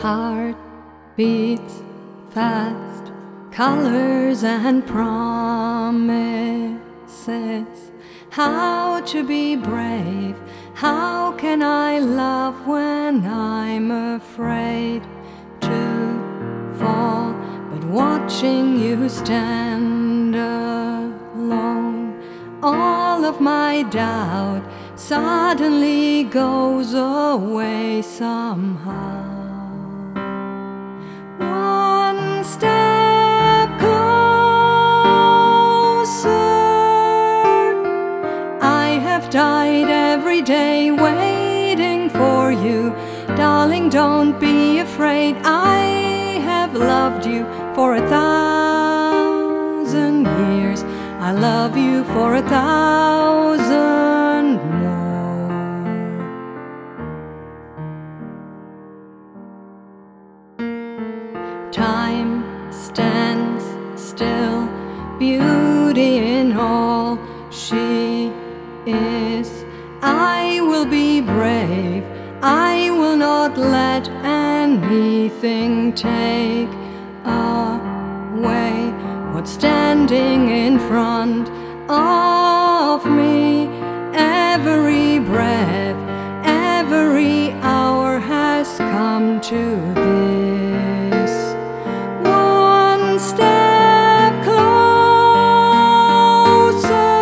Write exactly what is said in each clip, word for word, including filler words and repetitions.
Heart beats fast, colors and promises. How to be brave? How can I love when I'm afraid to fall? But watching you stand alone, all of my doubt suddenly goes away somehow. One step closer. I have died every day waiting for you. Darling, don't be afraid. I have loved you for a thousand years. I love you for a thousand more. Time stands still, beauty in all she is. I will be brave, I will not let anything take away what's standing in front of me. Every breath, every hour has come to this. One step closer.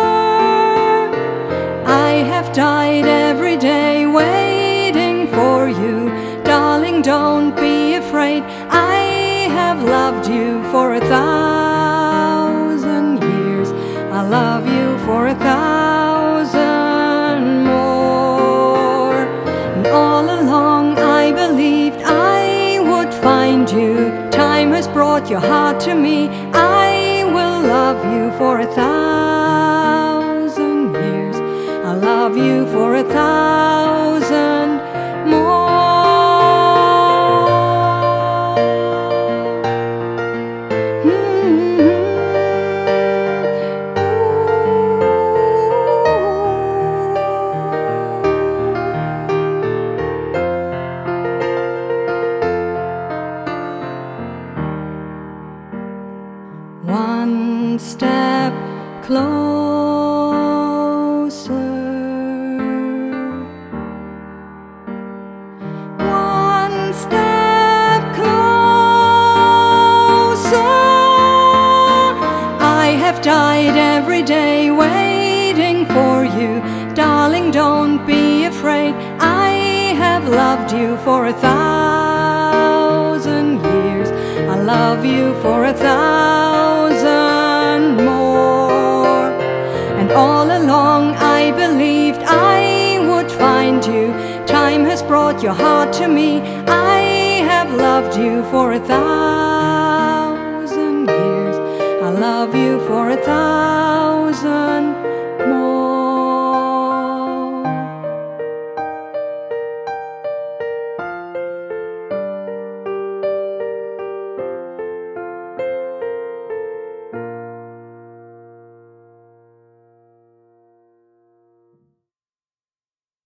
I have died every day waiting for you. Darling, don't be afraid. I have loved you for a thousand years. I love you for a thousand more. And all along I believed I would find you. Time has brought your heart to me. I will love you for a thousand years. I love you for a thousand more. One step closer. One step closer. I have died every day waiting for you. Darling, don't be afraid. I have loved you for a thousand years. I love you for a thousand more. And all along I believed I would find you. Time has brought your heart to me. I have loved you for a thousand years. I love you for a thousand